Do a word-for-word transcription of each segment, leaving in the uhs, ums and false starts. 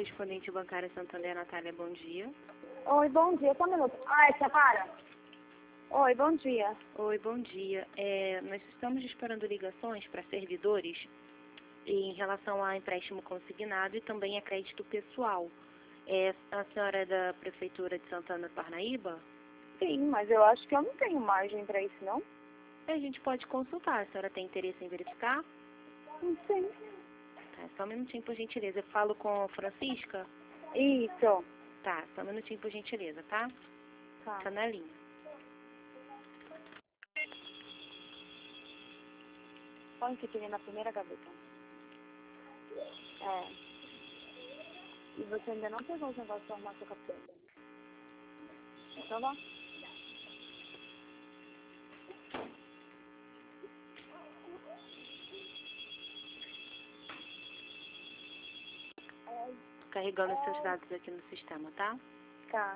correspondente bancária Santander, Natália, bom dia. Oi, bom dia. Só um minuto. Ah, tia, para. Oi, bom dia. Oi, bom dia. É, nós estamos disparando ligações para servidores em relação a empréstimo consignado e também a crédito pessoal. É, a senhora é da Prefeitura de Santana do Parnaíba? Sim, mas eu acho que eu não tenho margem pra isso, não? A gente pode consultar. A senhora tem interesse em verificar? Sim. Tá, só um minutinho, por gentileza. Eu falo com a Francisca? Isso. Tá, só um minutinho, por gentileza, tá? Tá. Tá na linha. Põe que tirei na primeira gaveta. É. E você ainda não pegou os negócios pra arrumar sua capeta. Então lá. Carregando os seus dados aqui no sistema, tá? Tá.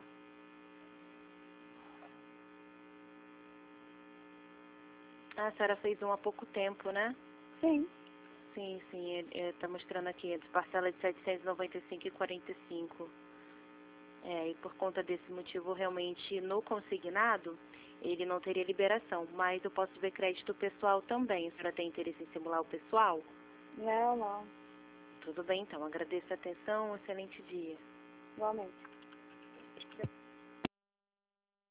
Ah, a senhora fez um há pouco tempo, né? Sim. Sim, sim, está mostrando aqui, parcela de setecentos e noventa e cinco reais e quarenta e cinco centavos. É, e por conta desse motivo, realmente, no consignado, ele não teria liberação, mas eu posso ver crédito pessoal também. A senhora tem interesse em simular o pessoal? Não, não. Tudo bem, então. Agradeço a atenção, um excelente dia. Igualmente.